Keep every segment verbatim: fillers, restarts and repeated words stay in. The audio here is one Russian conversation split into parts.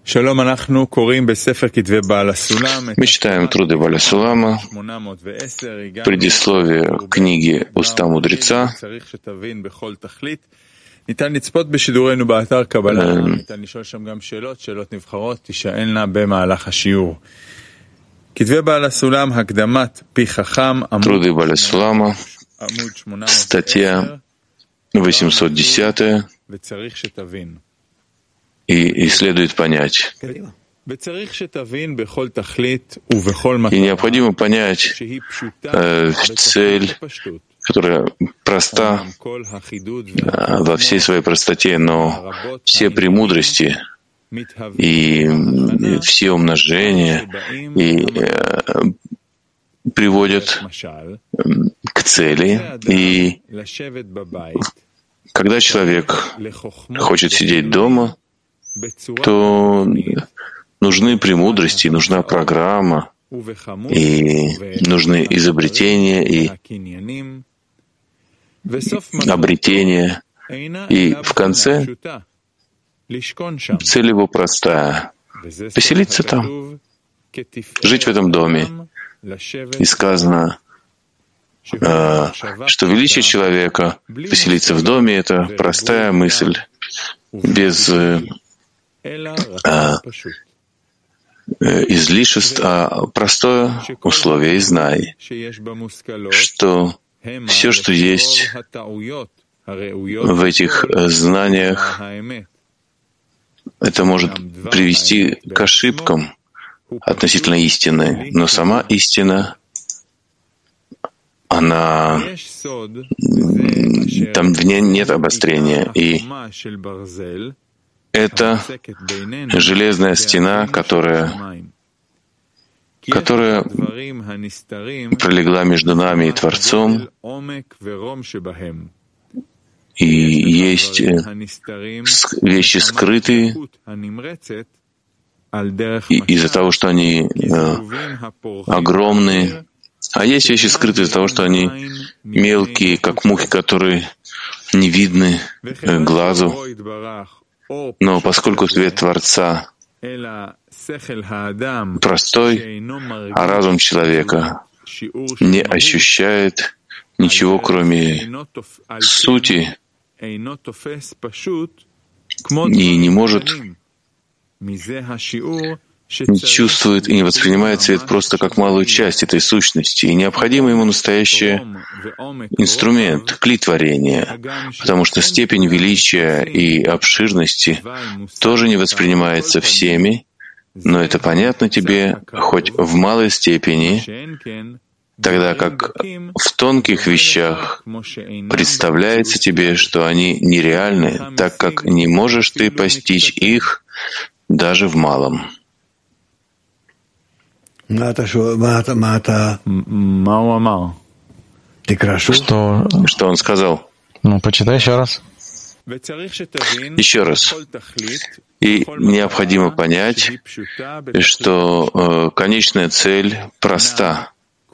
Мы читаем труды Бааля Сулама, предисловие книги «Уста мудреца». ניתן לצפות בשידורנו באתר קבלה, ניתן לשאול שם גם שאלות, שאלות נבחרות, תשאלנה במהלך השיעור. כתבי בעל הסולם, הקדמת פי חכם, תרודי בעל הסולם, статья восемьсот десять, וצריך שתבין. И следует понять. וצריך שתבין בכל תכלית ובכל מטרה. И необходимо понять э, цель, которая проста во всей своей простоте, но все премудрости и все умножения и э, приводят к цели. И когда человек хочет сидеть дома, то нужны премудрости, нужна программа, и нужны изобретения и обретения. И в конце цель его простая — поселиться там, жить в этом доме. И сказано, что величие человека поселиться в доме — это простая мысль, без излишеств, а простое условие. И знай, что все, что есть в этих знаниях, это может привести к ошибкам относительно истины. Но сама истина, она, там в ней нет обострения. И это железная стена, которая, которая пролегла между нами и Творцом, и есть вещи скрытые, из-за того, что они э, огромные, а есть вещи скрытые из-за того, что они мелкие, как мухи, которые не видны э, глазу. Но поскольку свет Творца простой, а разум человека не ощущает ничего, кроме сути, и не может, не чувствует и не воспринимает свет просто как малую часть этой сущности. И необходим ему настоящий инструмент, кли творения, потому что степень величия и обширности тоже не воспринимается всеми, но это понятно тебе хоть в малой степени, тогда как в тонких вещах представляется тебе, что они нереальны, так как не можешь ты постичь их даже в малом. Что, что он сказал? Ну, почитай еще раз. Еще раз. И необходимо понять, что э, конечная цель проста.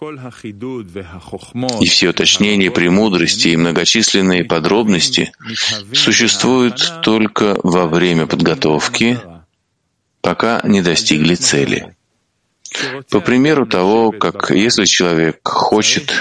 И все уточнения, премудрости и многочисленные подробности существуют только во время подготовки, пока не достигли цели. По примеру того, как если человек хочет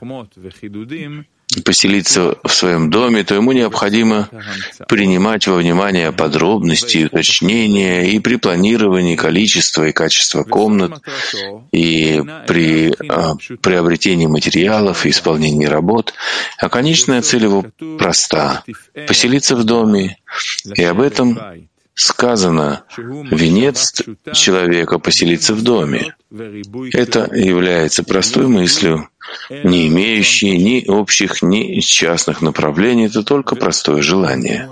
поселиться в своем доме, то ему необходимо принимать во внимание подробности, уточнения и при планировании количества и качества комнат, и при а, приобретении материалов и исполнении работ. А конечная цель его проста — поселиться в доме, и об этом сказано: венец человека поселиться в доме. Это является простой мыслью, не имеющей ни общих, ни частных направлений, это только простое желание.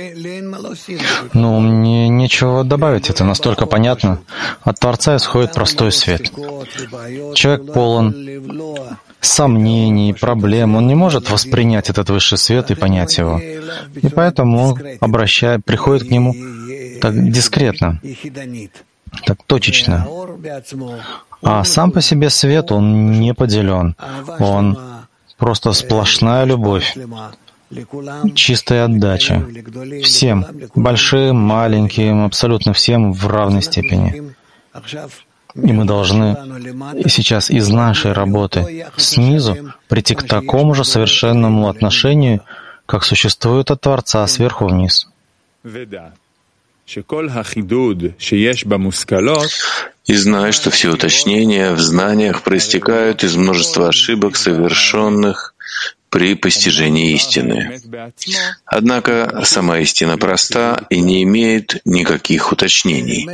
Ну, мне нечего добавить, это настолько понятно. От Творца исходит простой свет. Человек полон сомнений, проблем, он не может воспринять этот высший свет и понять его. И поэтому он обращает, приходит к нему так дискретно, так точечно. А сам по себе свет, он не поделен. Он просто сплошная любовь. чистая отдача. Всем, большим, маленьким, абсолютно всем в равной степени. И мы должны сейчас из нашей работы снизу прийти к такому же совершенному отношению, как существует от Творца сверху вниз. И знай, что все уточнения в знаниях проистекают из множества ошибок, совершенных при постижении истины. Однако сама истина проста и не имеет никаких уточнений.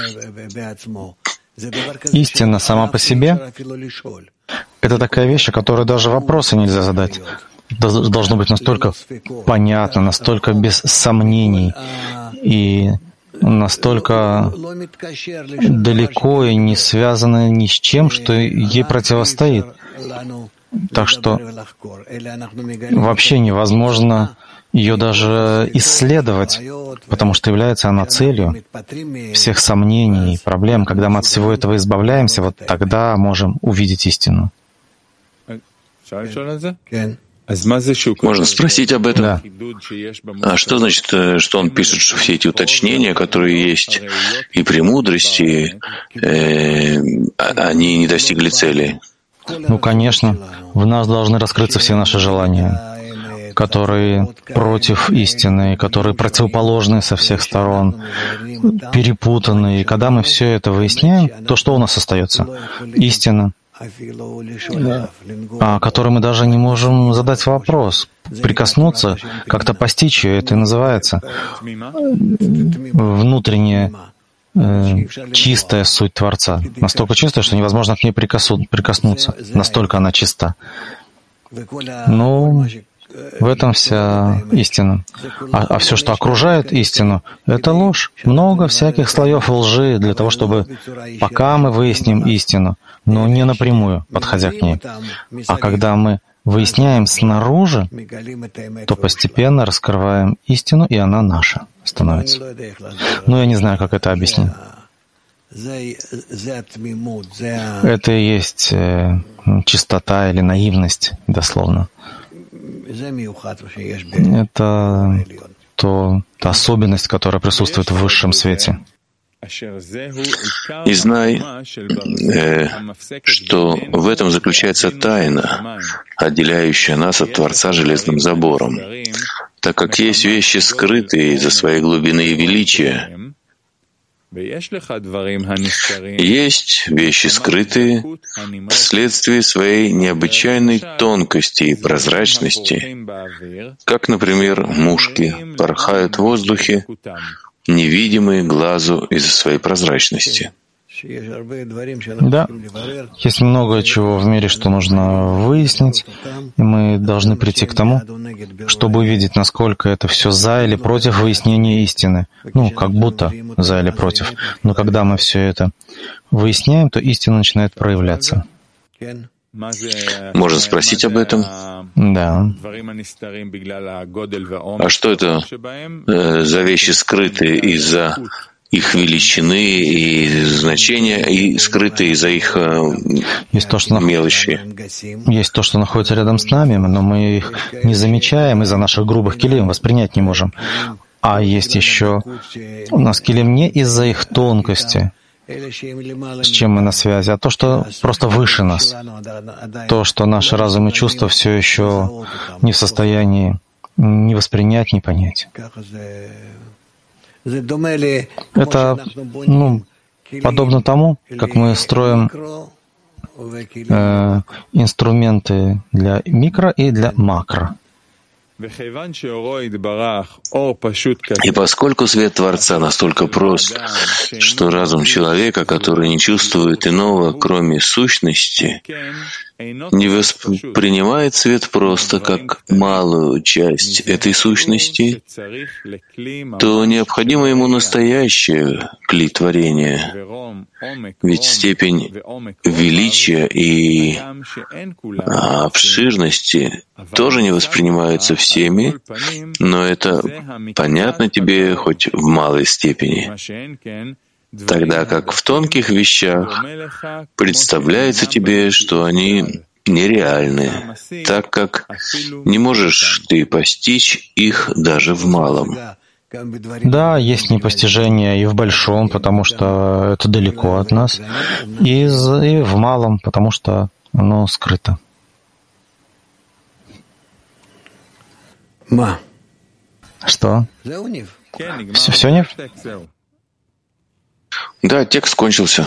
Истина сама по себе — это такая вещь, о которой даже вопросы нельзя задать. Должно быть настолько понятно, настолько без сомнений и настолько далеко и не связано ни с чем, что ей противостоит. Так что вообще невозможно ее даже исследовать, потому что является она целью всех сомнений и проблем. Когда мы от всего этого избавляемся, вот тогда можем увидеть истину. Можно спросить об этом? Да. А что значит, что он пишет, что все эти уточнения, которые есть, и премудрости, э, они не достигли цели? Ну, конечно, в нас должны раскрыться все наши желания, которые против истины, которые противоположны со всех сторон, перепутанные. И когда мы все это выясняем, то что у нас остается? Истина, о которой мы даже не можем задать вопрос, прикоснуться, как-то постичь ее. Это и называется внутренняя э, чистая суть Творца. Настолько чистая, что невозможно к ней прикосу, прикоснуться. Настолько она чиста. Ну, в этом вся истина. А, а все, что окружает истину, это ложь. Много всяких слоев лжи для того, чтобы пока мы выясним истину, но не напрямую, подходя к ней. А когда мы выясняем снаружи, то постепенно раскрываем истину, и она наша становится. Но я не знаю, как это объяснить. Это и есть э, чистота или наивность, дословно. Это то, та особенность, которая присутствует в высшем свете. И знай, э, что в этом заключается тайна, отделяющая нас от Творца железным забором, так как есть вещи, скрытые из-за своей глубины и величия. Есть вещи, скрытые вследствие своей необычайной тонкости и прозрачности, как, например, мушки порхают в воздухе, невидимые глазу из-за своей прозрачности. Да, есть много чего в мире, что нужно выяснить, и мы должны прийти к тому, чтобы увидеть, насколько это все за или против выяснения истины. Ну, как будто за или против. Но когда мы все это выясняем, то истина начинает проявляться. Можно спросить об этом? Да. А что это э, за вещи, скрытые из-за их величины и значения, и скрытые из-за их э, есть то, что мелочи? Есть то, что находится рядом с нами, но мы их не замечаем из-за наших грубых килим, воспринять не можем. А есть еще у нас килим не из-за их тонкости, с чем мы на связи, а то, что просто выше нас. То, что наш разум и чувства все еще не в состоянии ни воспринять, ни понять. Это ну, подобно тому, как мы строим э, инструменты для микро и для макро. И поскольку свет Творца настолько прост, что разум человека, который не чувствует иного, кроме сущности, не воспринимает свет просто как малую часть этой сущности, то необходимо ему настоящее кли творения. Ведь степень величия и обширности тоже не воспринимаются всеми, но это понятно тебе хоть в малой степени. Тогда как в тонких вещах представляется тебе, что они нереальны, так как не можешь ты постичь их даже в малом. Да, есть непостижение и в большом, потому что это далеко от нас, и в малом, потому что оно скрыто. Что? Все, все, Нив? Да, текст кончился.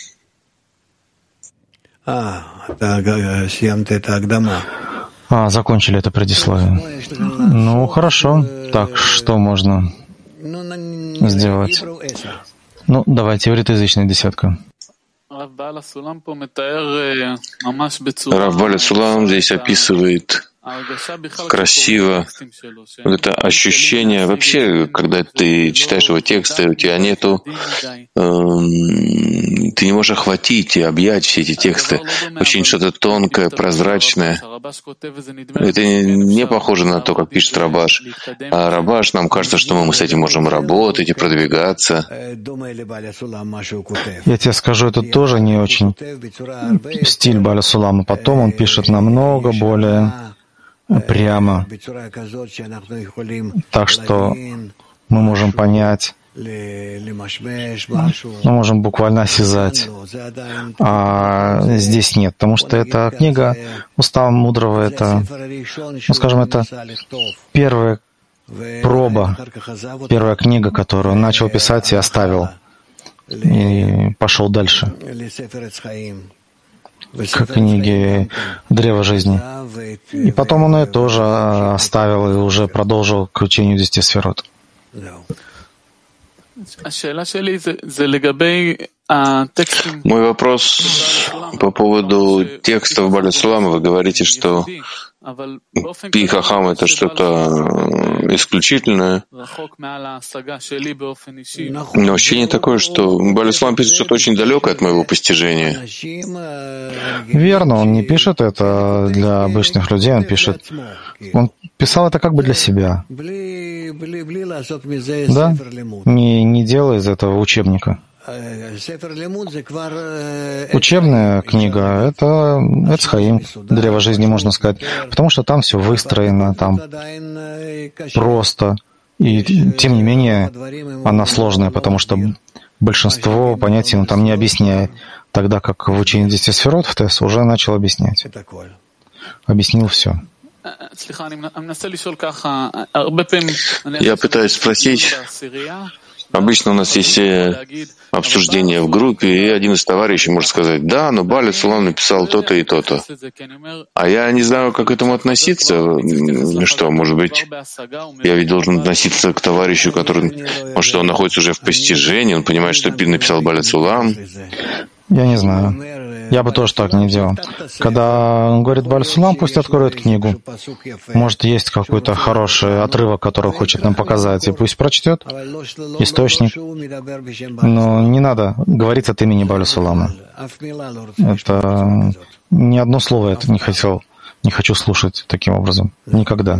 А, закончили это предисловие. Ну, хорошо. Так, что можно сделать? Ну, давайте, ивритоязычная десятка. Рав Бааль ха-Сулам здесь описывает красиво вот это ощущение. Вообще, когда ты читаешь его тексты, у тебя нету, э, ты не можешь охватить и объять все эти тексты. Очень что-то тонкое, прозрачное. Это не похоже на то, как пишет Рабаш. А Рабаш, нам кажется, что мы с этим можем работать и продвигаться. Я тебе скажу, это тоже не очень стиль Бааля Сулама. Потом он пишет намного более прямо, так что мы можем понять, мы можем буквально осязать. А здесь нет, потому что эта книга «Устав мудрого» — это, ну, скажем, это первая проба, первая книга, которую он начал писать и оставил, и пошел дальше к книге «Древо жизни». И потом он ее тоже оставил и уже продолжил к учению десяти сферот. Мой вопрос по поводу текстов Бааля Сулама. Вы говорите, что Пи Хахам — это что-то исключительное. Но ощущение такое, что Бааля Сулам пишет что-то очень далекое от моего постижения. Верно, он не пишет это для обычных людей, он пишет, он писал это как бы для себя. Да, не, не делая из этого учебника. Учебная книга — это Эц Хаим, древо жизни, можно сказать, потому что там все выстроено, там просто. И тем не менее она сложная, потому что большинство понятий он там не объясняет, тогда как в учении десяти сферот в Тес уже начал объяснять. Объяснил все. Я пытаюсь спросить. Обычно у нас есть обсуждение в группе, и один из товарищей может сказать: да, но Бааля Сулам написал то-то и то-то. А я не знаю, как к этому относиться. Что, может быть, я ведь должен относиться к товарищу, который, может, что он находится уже в постижении, он понимает, что написал Бааля Сулам. Я не знаю. Я бы тоже так не делал. Когда он говорит Бааля Сулам, пусть откроет книгу. Может, есть какой-то хороший отрывок, который хочет нам показать, и пусть прочтет источник. Но не надо говорить от имени Бааля Сулама. Это ни одно слово я не хотел, не хочу слушать таким образом. Никогда.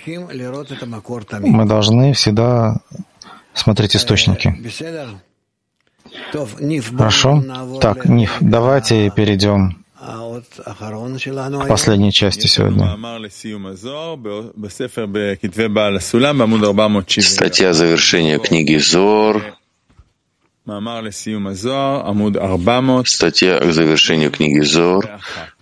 Мы должны всегда смотреть источники. Хорошо. Так, Ниф, давайте перейдем к последней части сегодня. Статья завершения книги Зор. Статья к завершению книги Зор,